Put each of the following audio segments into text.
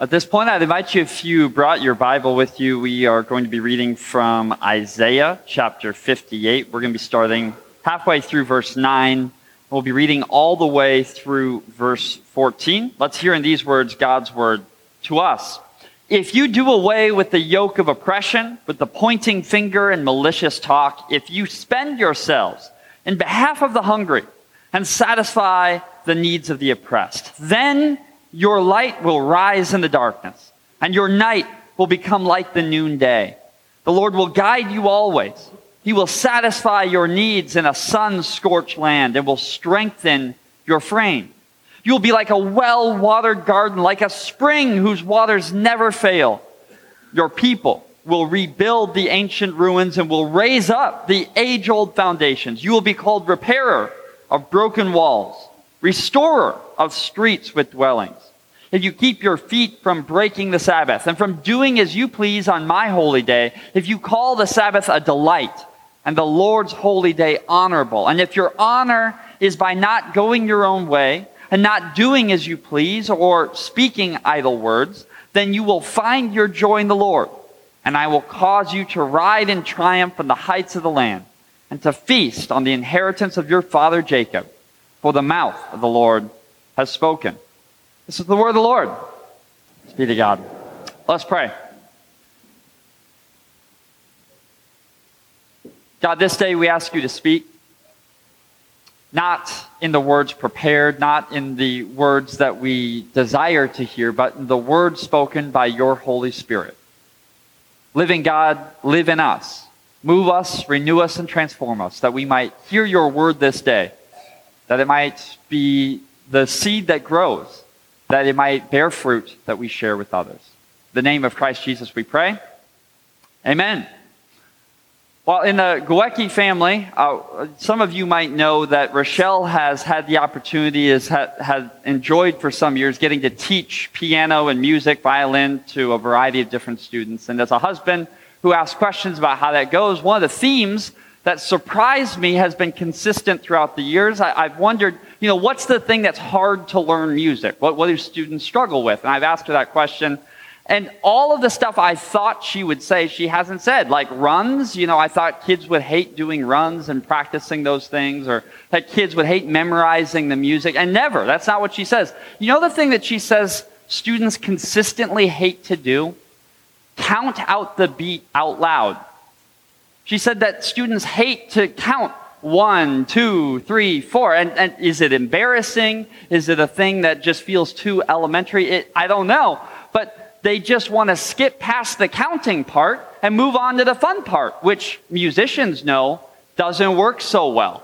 At this point, I'd invite you, if you brought your Bible with you, we are going to be reading from Isaiah chapter 58. We're going to be starting halfway through verse 9. We'll be reading all the way through verse 14. Let's hear in these words God's word to us. If you do away with the yoke of oppression, with the pointing finger and malicious talk, if you spend yourselves in behalf of the hungry and satisfy the needs of the oppressed, then your light will rise in the darkness, and your night will become like the noonday. The Lord will guide you always. He will satisfy your needs in a sun-scorched land and will strengthen your frame. You will be like a well-watered garden, like a spring whose waters never fail. Your people will rebuild the ancient ruins and will raise up the age-old foundations. You will be called repairer of broken walls, restorer of streets with dwellings. If you keep your feet from breaking the Sabbath and from doing as you please on my holy day, if you call the Sabbath a delight and the Lord's holy day honorable, and if your honor is by not going your own way and not doing as you please or speaking idle words, then you will find your joy in the Lord, and I will cause you to ride in triumph on the heights of the land and to feast on the inheritance of your father Jacob, for the mouth of the Lord has spoken. This is the word of the Lord. Thanks be to God. Let's pray. God, this day we ask you to speak, not in the words prepared, not in the words that we desire to hear, but in the words spoken by your Holy Spirit. Living God, live in us. Move us, renew us, and transform us, that we might hear your word this day, that it might be the seed that grows, that it might bear fruit that we share with others. In the name of Christ Jesus we pray. Amen. Well, in the Guecki family, some of you might know that Rochelle has had the opportunity, has enjoyed for some years getting to teach piano and music, violin to a variety of different students. And as a husband who asks questions about how that goes, one of the themes that surprised me has been consistent throughout the years. I've wondered, what's the thing that's hard to learn music? What do students struggle with? And I've asked her that question. And all of the stuff I thought she would say, she hasn't said. Like runs, I thought kids would hate doing runs and practicing those things, or that kids would hate memorizing the music. And never. That's not what she says. The thing that she says students consistently hate to do? Count out the beat out loud. She said that students hate to count 1, 2, 3, 4. And is it embarrassing? Is it a thing that just feels too elementary? I don't know. But they just want to skip past the counting part and move on to the fun part, which musicians know doesn't work so well.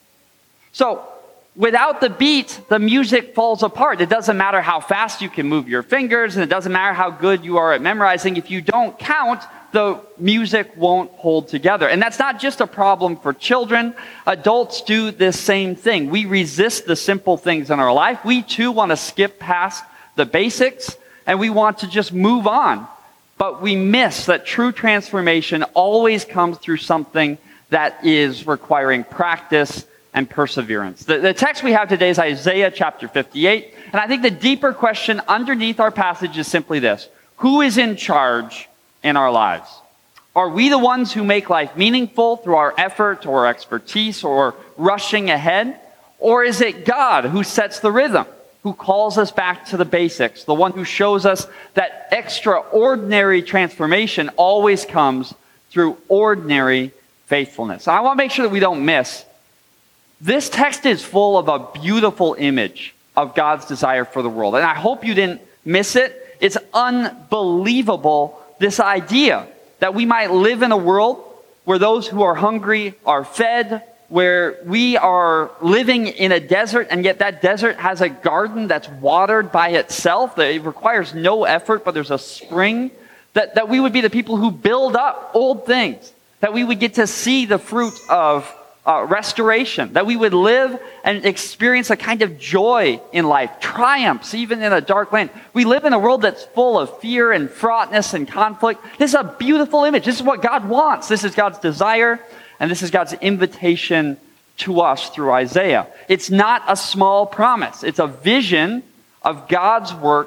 So without the beat, the music falls apart. It doesn't matter how fast you can move your fingers, and it doesn't matter how good you are at memorizing. If you don't count, the music won't hold together. And that's not just a problem for children. Adults do this same thing. We resist the simple things in our life. We too want to skip past the basics, and we want to just move on. But we miss that true transformation always comes through something that is requiring practice and perseverance. The text we have today is Isaiah chapter 58. And I think the deeper question underneath our passage is simply this: who is in charge in our lives? Are we the ones who make life meaningful through our effort or expertise or rushing ahead? Or is it God who sets the rhythm, who calls us back to the basics, the one who shows us that extraordinary transformation always comes through ordinary faithfulness? I want to make sure that we don't miss. This text is full of a beautiful image of God's desire for the world. And I hope you didn't miss it. It's unbelievable, this idea that we might live in a world where those who are hungry are fed, where we are living in a desert, and yet that desert has a garden that's watered by itself. It requires no effort, but there's a spring. That we would be the people who build up old things. That we would get to see the fruit of restoration. That we would live and experience a kind of joy in life, triumphs even in a dark land. We live in a world that's full of fear and fraughtness and conflict. This is a beautiful image. This is what God wants. This is God's desire. And this is God's invitation to us through Isaiah. It's not a small promise. It's a vision of God's work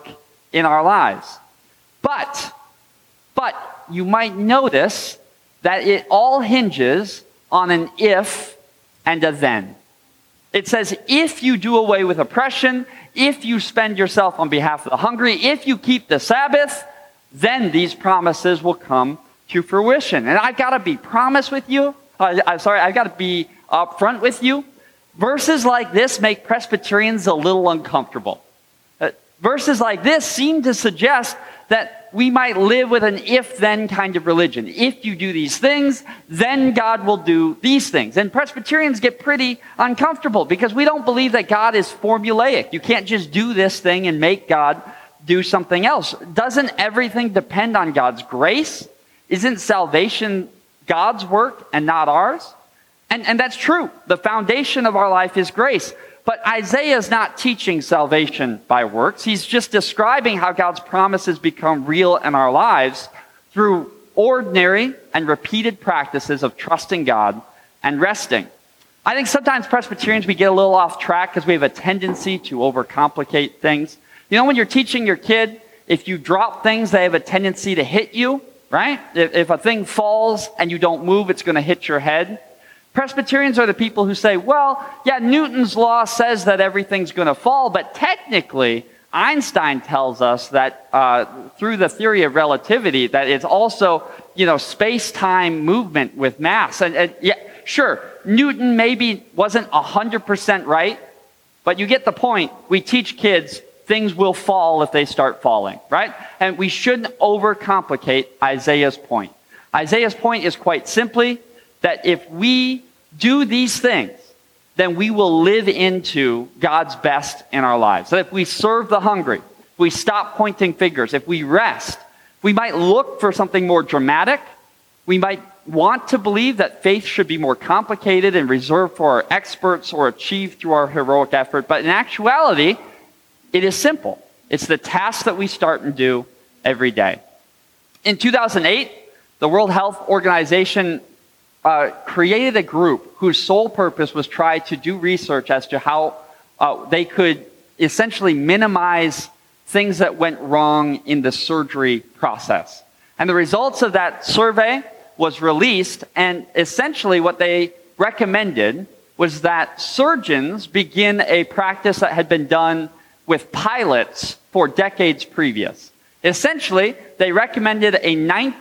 in our lives. But you might notice that it all hinges on an if and a then. It says, if you do away with oppression, if you spend yourself on behalf of the hungry, if you keep the Sabbath, then these promises will come to fruition. And I've got to be I've got to be upfront with you. Verses like this make Presbyterians a little uncomfortable. Verses like this seem to suggest that we might live with an if-then kind of religion. If you do these things, then God will do these things. And Presbyterians get pretty uncomfortable because we don't believe that God is formulaic. You can't just do this thing and make God do something else. Doesn't everything depend on God's grace? Isn't salvation God's work and not ours? And that's true. The foundation of our life is grace. But Isaiah is not teaching salvation by works. He's just describing how God's promises become real in our lives through ordinary and repeated practices of trusting God and resting. I think sometimes Presbyterians, we get a little off track because we have a tendency to overcomplicate things. You know, when you're teaching your kid, if you drop things, they have a tendency to hit you, right? If a thing falls and you don't move, it's going to hit your head. Presbyterians are the people who say, well, yeah, Newton's law says that everything's going to fall, but technically, Einstein tells us that through the theory of relativity, that it's also, space-time movement with mass. And yeah, sure, Newton maybe wasn't 100% right, but you get the point. We teach kids things will fall if they start falling, right? And we shouldn't overcomplicate Isaiah's point. Isaiah's point is quite simply that if we do these things, then we will live into God's best in our lives. That if we serve the hungry, if we stop pointing fingers, if we rest, we might look for something more dramatic. We might want to believe that faith should be more complicated and reserved for our experts or achieved through our heroic effort. But in actuality, it is simple. It's the task that we start and do every day. In 2008, the World Health Organization created a group whose sole purpose was try to do research as to how they could essentially minimize things that went wrong in the surgery process. And the results of that survey was released, and essentially what they recommended was that surgeons begin a practice that had been done with pilots for decades previous. Essentially, they recommended a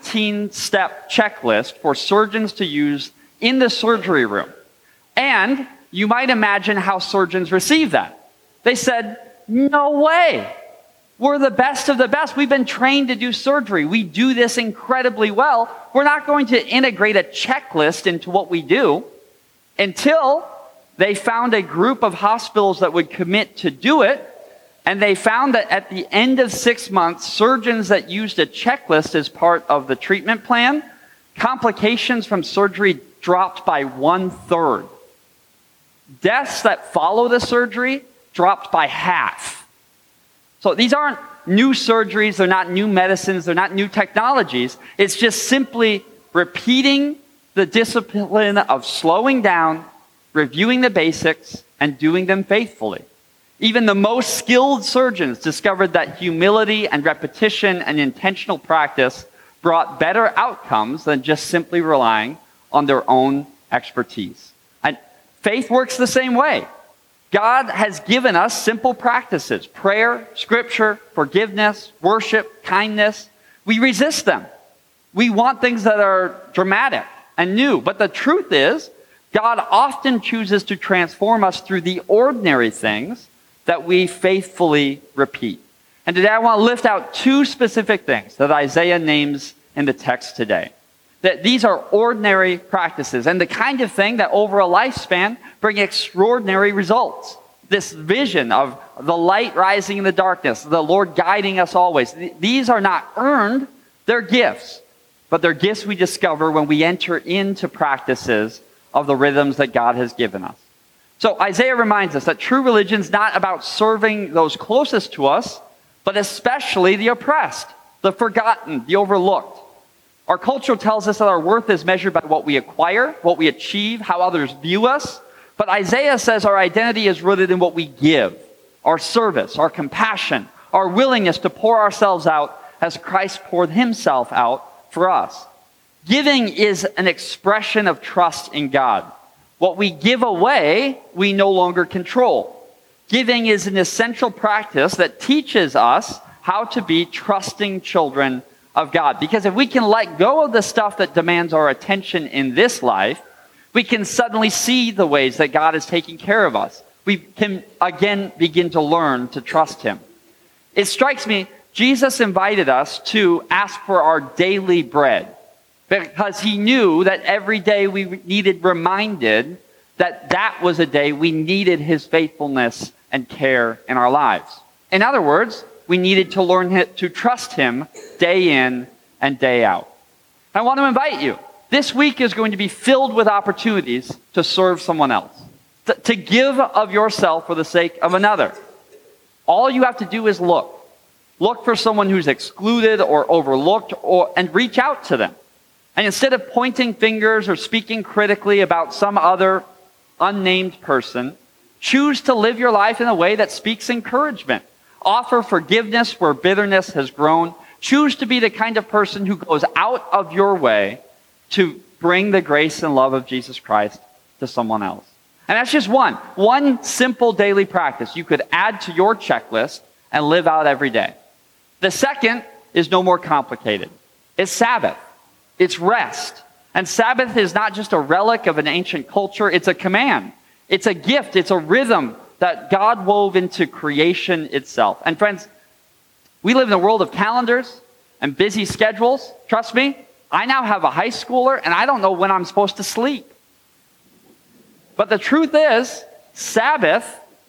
19-step checklist for surgeons to use in the surgery room. And you might imagine how surgeons receive that. They said, no way. We're the best of the best. We've been trained to do surgery. We do this incredibly well. We're not going to integrate a checklist into what we do until they found a group of hospitals that would commit to do it. And they found that at the end of 6 months, surgeons that used a checklist as part of the treatment plan, complications from surgery dropped by 1/3. Deaths that follow the surgery dropped by half. So these aren't new surgeries, they're not new medicines, they're not new technologies. It's just simply repeating the discipline of slowing down, reviewing the basics, and doing them faithfully. Even the most skilled surgeons discovered that humility and repetition and intentional practice brought better outcomes than just simply relying on their own expertise. And faith works the same way. God has given us simple practices: prayer, scripture, forgiveness, worship, kindness. We resist them. We want things that are dramatic and new. But the truth is, God often chooses to transform us through the ordinary things that we faithfully repeat. And today I want to lift out two specific things that Isaiah names in the text today. That these are ordinary practices and the kind of thing that over a lifespan bring extraordinary results. This vision of the light rising in the darkness, the Lord guiding us always. These are not earned, they're gifts. But they're gifts we discover when we enter into practices of the rhythms that God has given us. So Isaiah reminds us that true religion is not about serving those closest to us, but especially the oppressed, the forgotten, the overlooked. Our culture tells us that our worth is measured by what we acquire, what we achieve, how others view us. But Isaiah says our identity is rooted in what we give, our service, our compassion, our willingness to pour ourselves out as Christ poured himself out for us. Giving is an expression of trust in God. What we give away, we no longer control. Giving is an essential practice that teaches us how to be trusting children of God. Because if we can let go of the stuff that demands our attention in this life, we can suddenly see the ways that God is taking care of us. We can again begin to learn to trust him. It strikes me, Jesus invited us to ask for our daily bread because he knew that every day we needed reminded that that was a day we needed his faithfulness and care in our lives. In other words, we needed to learn to trust him day in and day out. I want to invite you. This week is going to be filled with opportunities to serve someone else, to give of yourself for the sake of another. All you have to do is look. Look for someone who's excluded or overlooked and reach out to them. And instead of pointing fingers or speaking critically about some other unnamed person, choose to live your life in a way that speaks encouragement. Offer forgiveness where bitterness has grown. Choose to be the kind of person who goes out of your way to bring the grace and love of Jesus Christ to someone else. And that's just one simple daily practice you could add to your checklist and live out every day. The second is no more complicated. It's Sabbath. It's rest. And Sabbath is not just a relic of an ancient culture, it's a command. It's a gift. It's a rhythm that God wove into creation itself. And friends, we live in a world of calendars and busy schedules. Trust me, I now have a high schooler and I don't know when I'm supposed to sleep. But the truth is, Sabbath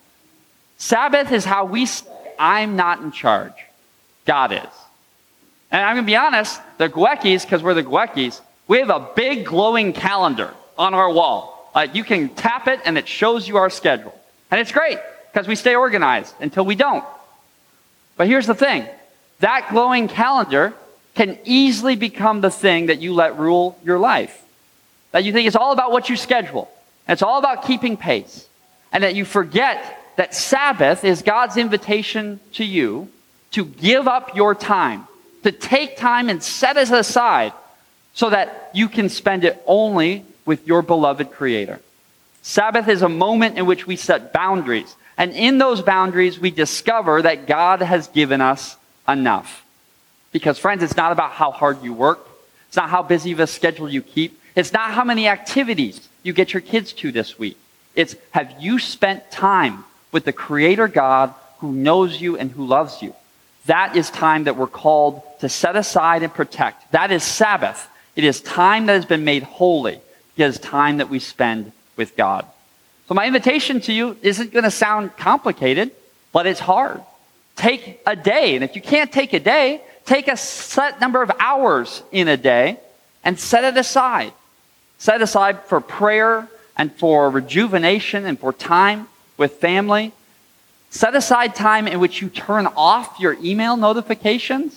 is how we say, I'm not in charge. God is. And I'm going to be honest, the Gwekkis, because we're the Gwekkis, we have a big glowing calendar on our wall. You can tap it and it shows you our schedule. And it's great because we stay organized until we don't. But here's the thing. That glowing calendar can easily become the thing that you let rule your life. That you think it's all about what you schedule. It's all about keeping pace. And that you forget that Sabbath is God's invitation to you to give up your time, to take time and set it aside so that you can spend it only with your beloved Creator. Sabbath is a moment in which we set boundaries. And in those boundaries, we discover that God has given us enough. Because, friends, it's not about how hard you work. It's not how busy of a schedule you keep. It's not how many activities you get your kids to this week. It's, have you spent time with the Creator God who knows you and who loves you? That is time that we're called to set aside and protect. That is Sabbath. It is time that has been made holy. It is time that we spend with God. So my invitation to you isn't going to sound complicated, but it's hard. Take a day. And if you can't take a day, take a set number of hours in a day and set it aside. Set it aside for prayer and for rejuvenation and for time with family. Set aside time in which you turn off your email notifications.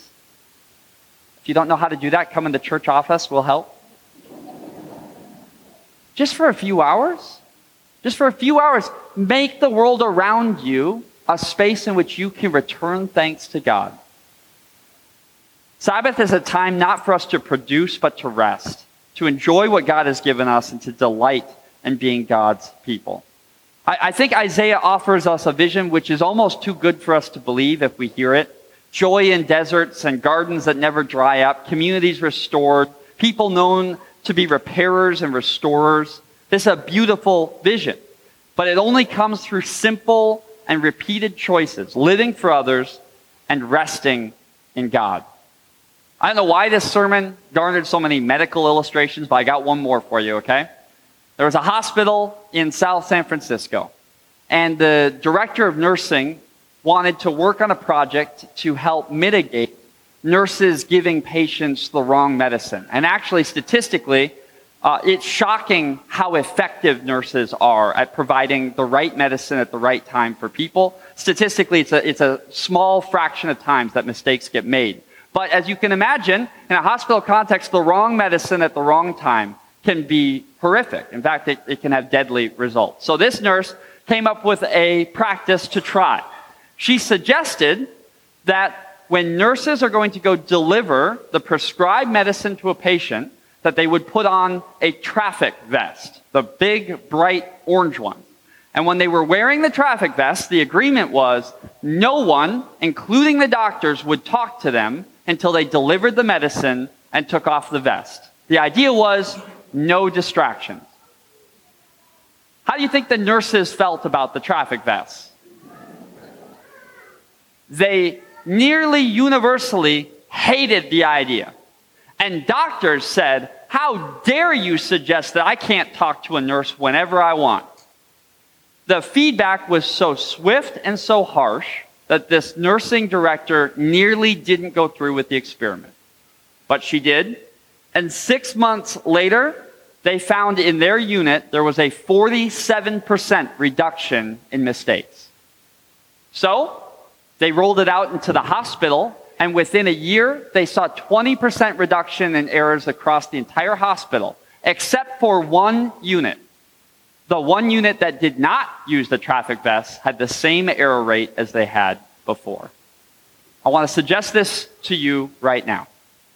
If you don't know how to do that, come in the church office. We'll help. Just for a few hours. Just for a few hours. Make the world around you a space in which you can return thanks to God. Sabbath is a time not for us to produce, but to rest. To enjoy what God has given us and to delight in being God's people. I think Isaiah offers us a vision which is almost too good for us to believe if we hear it. Joy in deserts and gardens that never dry up, communities restored, people known to be repairers and restorers. This is a beautiful vision, but it only comes through simple and repeated choices, living for others and resting in God. I don't know why this sermon garnered so many medical illustrations, but I got one more for you, okay? There was a hospital in South San Francisco, and the director of nursing wanted to work on a project to help mitigate nurses giving patients the wrong medicine. And actually, statistically, it's shocking how effective nurses are at providing the right medicine at the right time for people. Statistically, it's a small fraction of times that mistakes get made. But as you can imagine, in a hospital context, the wrong medicine at the wrong time can be horrific. In fact, it can have deadly results. So this nurse came up with a practice to try. She suggested that when nurses are going to go deliver the prescribed medicine to a patient, that they would put on a traffic vest, the big, bright orange one. And when they were wearing the traffic vest, the agreement was no one, including the doctors, would talk to them until they delivered the medicine and took off the vest. The idea was no distractions. How do you think the nurses felt about the traffic vests? They nearly universally hated the idea. And doctors said, "How dare you suggest that I can't talk to a nurse whenever I want?" The feedback was so swift and so harsh that this nursing director nearly didn't go through with the experiment. But she did. And 6 months later, they found in their unit there was a 47% reduction in mistakes. So they rolled it out into the hospital, and within a year, they saw 20% reduction in errors across the entire hospital, except for one unit. The one unit that did not use the traffic vest had the same error rate as they had before. I want to suggest this to you right now.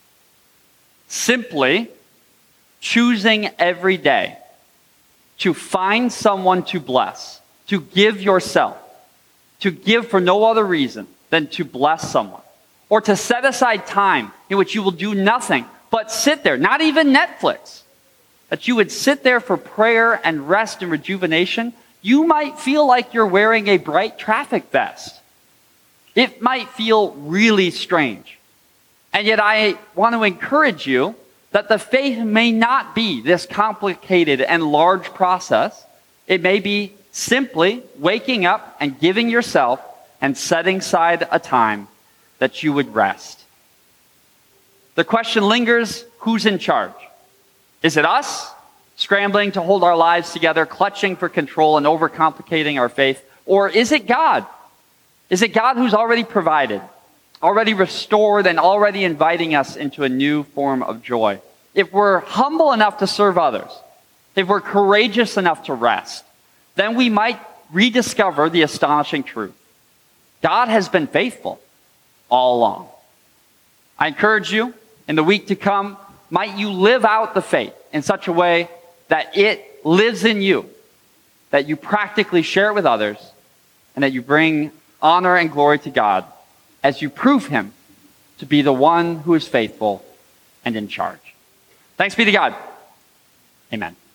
Simply choosing every day to find someone to bless, to give yourself, to give for no other reason than to bless someone, or to set aside time in which you will do nothing but sit there, not even Netflix, that you would sit there for prayer and rest and rejuvenation. You might feel like you're wearing a bright traffic vest. It might feel really strange. And yet I want to encourage you that the faith may not be this complicated and large process. It may be simply waking up and giving yourself and setting aside a time that you would rest. The question lingers, who's in charge? Is it us, scrambling to hold our lives together, clutching for control and overcomplicating our faith? Or is it God? Is it God who's already provided, already restored, and already inviting us into a new form of joy? If we're humble enough to serve others, if we're courageous enough to rest, then we might rediscover the astonishing truth. God has been faithful all along. I encourage you, in the week to come, might you live out the faith in such a way that it lives in you, that you practically share it with others, and that you bring honor and glory to God as you prove Him to be the one who is faithful and in charge. Thanks be to God. Amen.